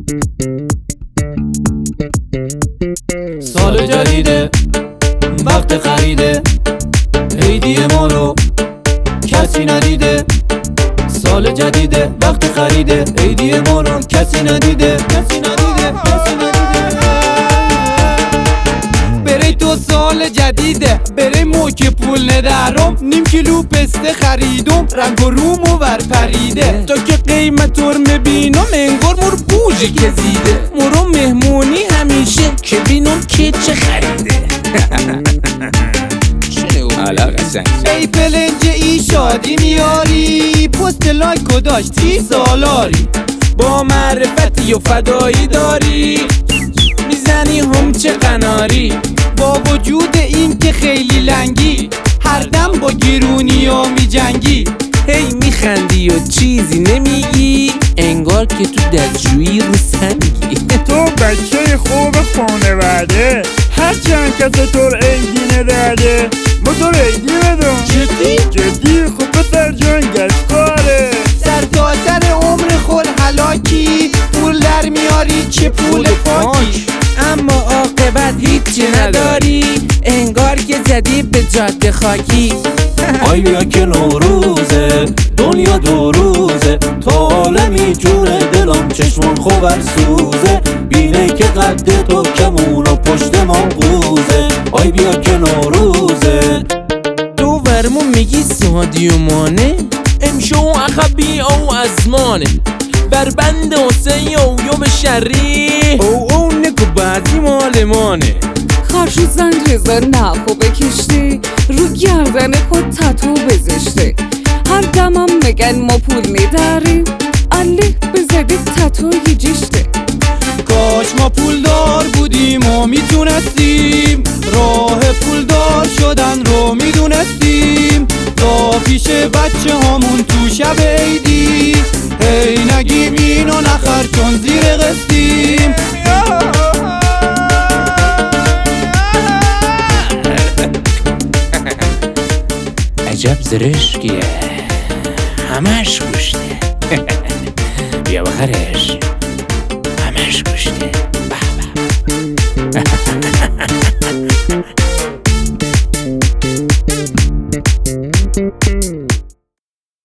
سال جدیده، وقت خریده، عیدی ما رو کسی ندیده. سال جدیده، وقت خریده، عیدی ما رو کسی ندیده. بره تو سال جدیده، بره موک پول ندارم، نیم کیلو پسته خریدم، رنگ و رومو ور پریده. تا که قیمت رو میبینم انگار مور بوجه که زیده. مورو مهمونی همیشه که بینم که چه خریده. ای پلنج ای شادی میاری، پست لایک و داشتی سالاری، با معرفتی و فدایی داری، میزنی هم چه قناری. با وجود این که خیلی لنگی، هر دم با گیرونی ها میجنگی. هی میخندی و چیزی نمیگی، انگار که تو دستشویی رو سنگی. تو بچه خوب خانواده، هرچند کس طور عیدی نداده، ما تو عیدی بدم. جدی خوب پسر جان گشتاره، سر تا سر عمر خود هلاکی، پول در میاری چه پول پاکی، اما عاقبت هیچی نداری، انگار که زدی به جاده خاکی. آی بیا که نوروزه، دنیا دو روزه، تا عالمی جون دلم چشمون خوبر سوزه، بینه که قد تو کمون و پشت من قوزه. آی بیا که نوروزه، تو ورمون میگی سادی و مانه، امشو اخبی او ازمانه، بر بند حسین یو به شری، او نگو بعضی مالمانه. خرشو زن رزا نخو بکشته، رو گردن خود تتو بزشته، هر دمم میگن ما پول نداریم، الله بزده تتوی جشته. کاش ما پول دار بودیم و میتونستیم، راه پول دار شدن رو میدونستیم، تا پیش بچه هامون تو شب عیدی، هی نگیم اینو نخر چون زیر قسطیم. عجب زرشکیه، همش گوشته. بیا بخرش.